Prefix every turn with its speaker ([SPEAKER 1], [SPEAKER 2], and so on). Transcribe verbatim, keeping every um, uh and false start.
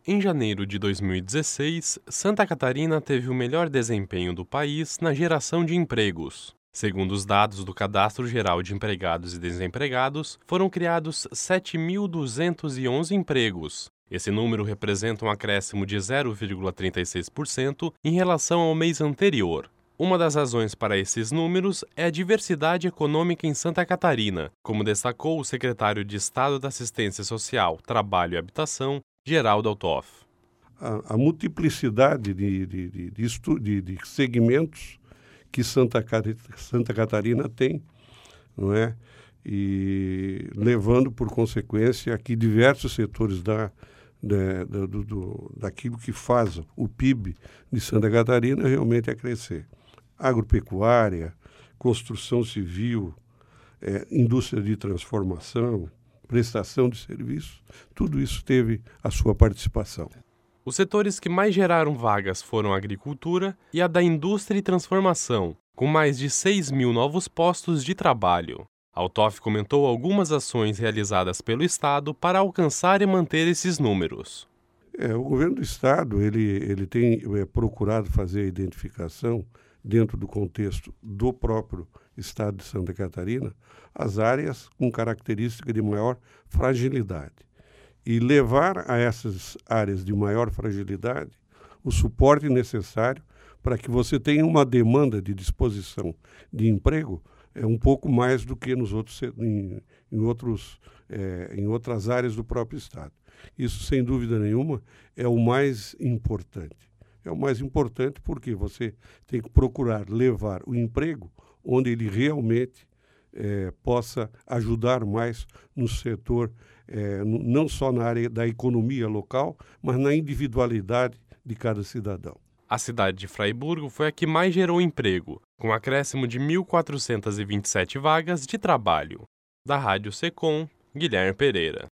[SPEAKER 1] Em janeiro de dois mil e dezesseis, Santa Catarina teve o melhor desempenho do país na geração de empregos. Segundo os dados do Cadastro Geral de Empregados e Desempregados, foram criados sete mil duzentos e onze empregos. Esse número representa um acréscimo de zero vírgula trinta e seis por cento em relação ao mês anterior. Uma das razões para esses números é a diversidade econômica em Santa Catarina, como destacou o secretário de Estado da Assistência Social, Trabalho e Habitação, Geraldo Altoff.
[SPEAKER 2] A, a multiplicidade de, de, de, de, estu, de, de segmentos que Santa, Santa Catarina tem, não é? E levando, por consequência, a que diversos setores da, da, do, do, daquilo que faz o P I B de Santa Catarina realmente a crescer. Agropecuária, construção civil, é, indústria de transformação, prestação de serviços, tudo isso teve a sua participação.
[SPEAKER 1] Os setores que mais geraram vagas foram a agricultura e a da indústria e transformação, com mais de seis mil novos postos de trabalho. Altoff comentou algumas ações realizadas pelo Estado para alcançar e manter esses números.
[SPEAKER 2] É, o governo do Estado ele, ele tem é, procurado fazer a identificação, dentro do contexto do próprio Estado de Santa Catarina, as áreas com característica de maior fragilidade. E levar a essas áreas de maior fragilidade o suporte necessário para que você tenha uma demanda de disposição de emprego é um pouco mais do que nos outros, em, em, outros, é, em outras áreas do próprio Estado. Isso, sem dúvida nenhuma, é o mais importante. É o mais importante porque você tem que procurar levar o emprego onde ele realmente é, possa ajudar mais no setor, é, não só na área da economia local, mas na individualidade de cada cidadão.
[SPEAKER 1] A cidade de Fraiburgo foi a que mais gerou emprego, com um acréscimo de mil quatrocentas e vinte e sete vagas de trabalho. Da Rádio Secom, Guilherme Pereira.